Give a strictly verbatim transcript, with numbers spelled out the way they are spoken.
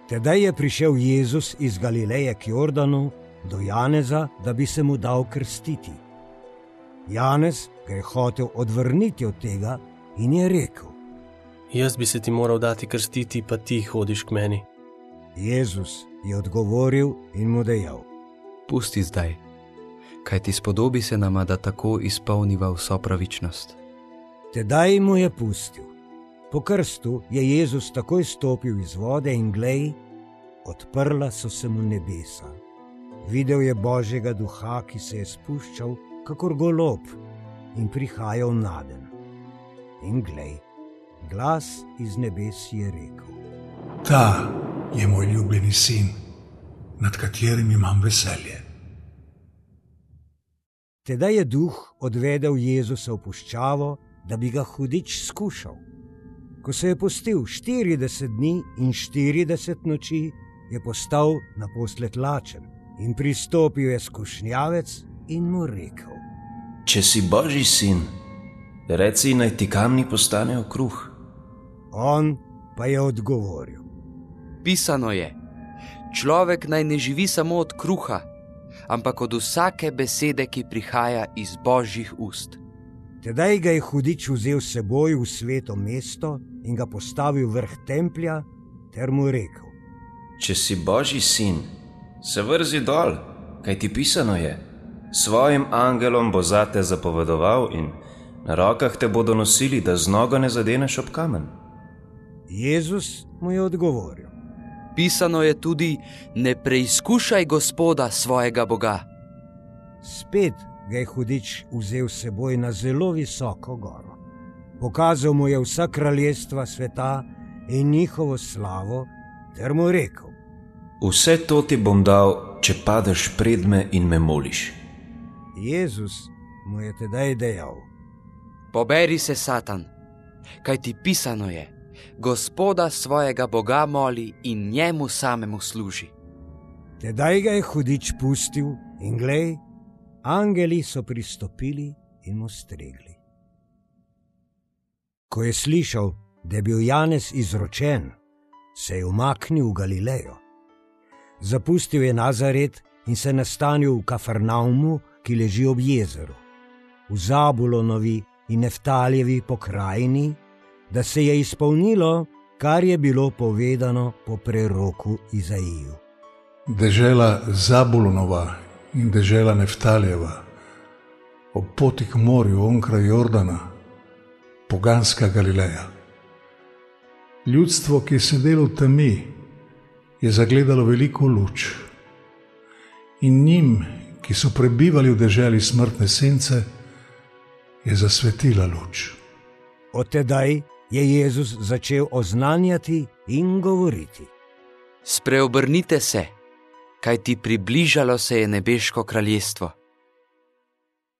Tedaj je prišel Jezus iz Galileje k Jordanu do Janeza, da bi se mu dal krstiti. Janez ga je hotel odvrniti od tega in je rekel: Jaz bi se ti moral dati krstiti, pa ti hodiš k meni. Jezus je odgovoril in mu dejal: Pusti zdaj, kajti spodobi se nama, da tako izpolniva vso pravičnost. Tedaj mu je pustil. Po krstu je Jezus takoj stopil iz vode in glej, odprla so se mu nebesa. Videl je Božjega duha, ki se je spuščal kakor golob in prihajal nadenj. In glej, glas iz nebes je rekel: Ta je moj ljubljeni sin, nad katerim imam veselje. Tedaj je duh odvedel Jezusa v puščavo, da bi ga hudič skušal. Ko se je postil štirideset dni in štirideset noči, je postal naposled lačen in pristopil je skušnjavec in mu rekel: Če si Božji sin, reci, naj ti kamni postanejo kruh. On pa je odgovoril: Pisano je, človek naj ne živi samo od kruha, ampak od vsake besede, ki prihaja iz Božjih ust. Tedaj ga je hudič vzel s seboj v sveto mesto in ga postavil vrh templja ter mu rekel: Če si Božji sin, se vrzi dol, kaj ti pisano je. Svojim angelom bo zate zapovedoval in na rokah te bodo nosili, da z nogo ne zadeneš ob kamen. Jezus mu je odgovoril: Pisano je tudi, ne preizkušaj Gospoda svojega Boga. Spet ga je hudič vzel s seboj na zelo visoko goro. Pokazal mu je vsa kraljestva sveta in njihovo slavo ter mu rekel: Vse to ti bom dal, če padeš pred me in me moliš. Jezus mu je tedaj dejal: Poberi se, Satan, kajti pisano je, Gospoda svojega Boga moli in njemu samemu služi. Tedaj ga je hudič pustil in glej, angeli so pristopili in mu stregli. Ko je slišal, da je bil Janez izročen, se je umaknil v Galilejo. Zapustil je Nazaret in se nastanil v Kafarnaumu, ki leži ob jezeru, v Zabulonovi in Neftaljevi pokrajini, da se je izpolnilo, kar je bilo povedano po preroku Izaiju. Dežela Zabulonova in dežela Neftaljeva, ob poti k morju onkraj Jordana, poganska Galileja. Ljudstvo, ki je sedelo v temi, je zagledalo veliko luč. In njim, ki so prebivali v deželi smrtne sence, je zasvetila luč. Od tedaj je Jezus začel oznanjati in govoriti: Spreobrnite se, kajti približalo se je nebeško kraljestvo.